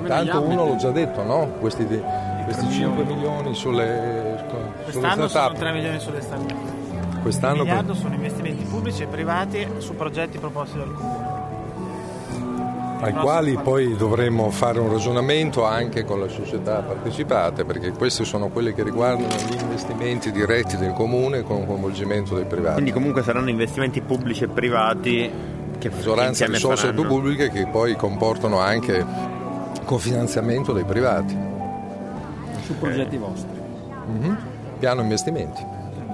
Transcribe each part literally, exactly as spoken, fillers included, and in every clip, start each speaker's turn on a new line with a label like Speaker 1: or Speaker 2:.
Speaker 1: Tanto uno l'ho già detto, no? Questi, questi cinque milioni sulle,
Speaker 2: quest'anno
Speaker 1: sulle
Speaker 2: sono tre milioni sulle start-up.
Speaker 1: Quest'anno
Speaker 2: un miliardo sono investimenti pubblici e privati su progetti proposti dal Comune,
Speaker 1: ai quali poi dovremo fare un ragionamento anche con le società partecipate, perché questi sono quelli che riguardano gli investimenti diretti del Comune con un coinvolgimento dei privati.
Speaker 3: Quindi comunque saranno investimenti pubblici e privati che
Speaker 1: maggioranza risorse
Speaker 3: faranno.
Speaker 1: pubbliche che poi comportano anche cofinanziamento dei privati
Speaker 4: su progetti vostri.
Speaker 1: Mm-hmm. Piano investimenti.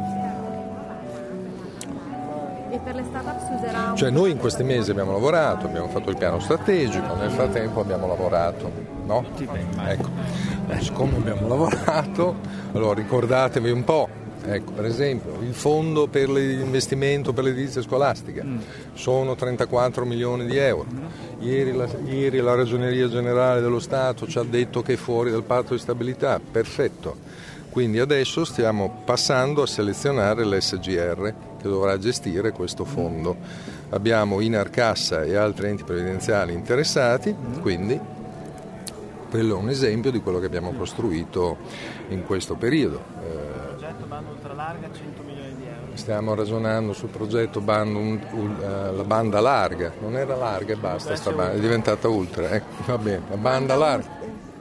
Speaker 5: E per le startup si userà...
Speaker 1: Cioè noi in questi mesi abbiamo lavorato, abbiamo fatto il piano strategico, nel frattempo abbiamo lavorato, no? Ecco, siccome abbiamo lavorato, allora ricordatevi un po', ecco, per esempio il fondo per l'investimento per l'edilizia scolastica mm. sono trentaquattro milioni di euro. Ieri la, ieri la Ragioneria Generale dello Stato ci ha detto che è fuori dal patto di stabilità, perfetto. Quindi adesso stiamo passando a selezionare l'S G R che dovrà gestire questo fondo. Abbiamo Inarcassa e altri enti previdenziali interessati, quindi quello è un esempio di quello che abbiamo costruito in questo periodo.
Speaker 2: Il progetto banda ultralarga cento milioni di euro.
Speaker 1: Stiamo ragionando sul progetto banda, un, un, uh, la banda larga, non era larga e basta, sta banda, è diventata ultra, ecco, va bene, la banda larga.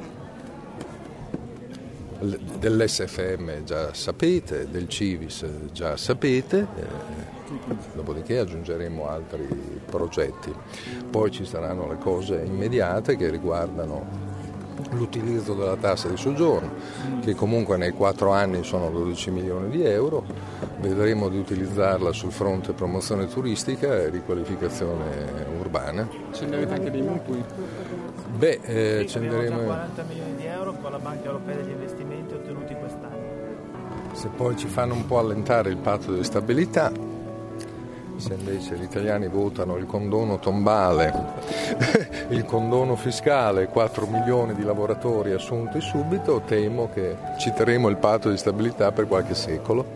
Speaker 1: Dell'S F M già sapete, del Civis già sapete, eh, dopodiché aggiungeremo altri progetti. Poi ci saranno le cose immediate che riguardano l'utilizzo della tassa di soggiorno, che comunque nei quattro anni sono dodici milioni di euro, vedremo di utilizzarla sul fronte promozione turistica e riqualificazione urbana.
Speaker 4: Accenderete anche dei mutui?
Speaker 1: Beh, eh,
Speaker 2: sì,
Speaker 1: accenderemo
Speaker 2: quaranta milioni di euro con la Banca Europea degli Investimenti ottenuti quest'anno.
Speaker 1: Se poi ci fanno un po' allentare il patto di stabilità, se invece gli italiani votano il condono tombale, il condono fiscale, quattro milioni di lavoratori assunti subito, temo che citeremo il patto di stabilità per qualche secolo.